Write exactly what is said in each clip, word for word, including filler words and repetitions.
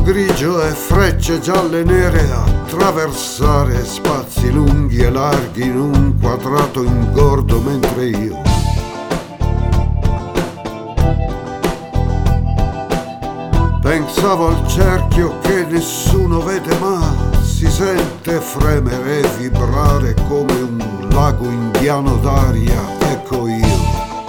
grigio e frecce gialle e nere, attraversare spazi lunghi e larghi in un quadrato ingordo, mentre io pensavo al cerchio che nessuno vede ma si sente fremere e vibrare come un lago indiano d'aria. Ecco io.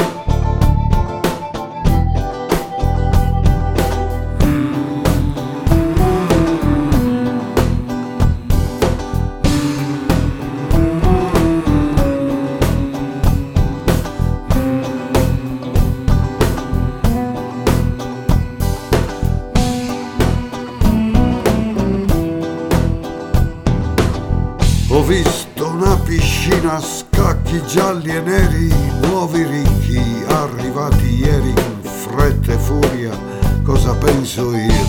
Ho visto una piscina a scacchi gialli e neri, nuovi ricchi arrivati ieri in fretta e furia. Cosa penso io?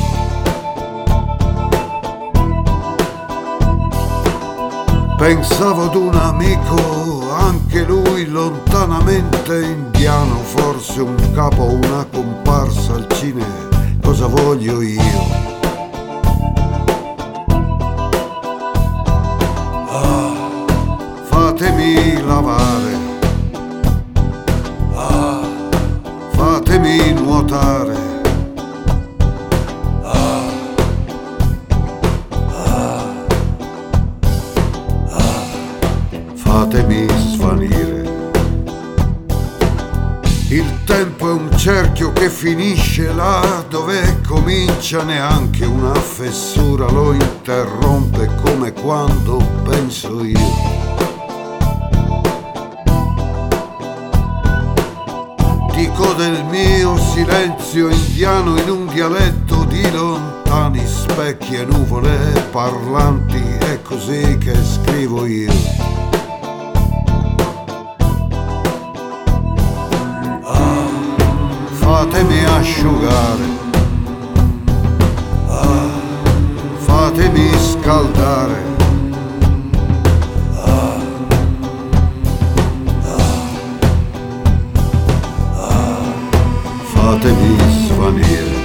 Pensavo ad un amico, anche lui lontanamente indiano, forse un capo o una comparsa al cinema. Cosa voglio io? Fatemi lavare, ah, fatemi nuotare, ah, ah, ah, fatemi svanire. Il tempo è un cerchio che finisce là dove comincia, neanche una fessura lo interrompe, come quando penso io. Dico del mio silenzio indiano in un dialetto di lontani specchi e nuvole parlanti, è così che scrivo io. Ah, fatemi asciugare, ah, fatemi scaldare, fatemi svanire.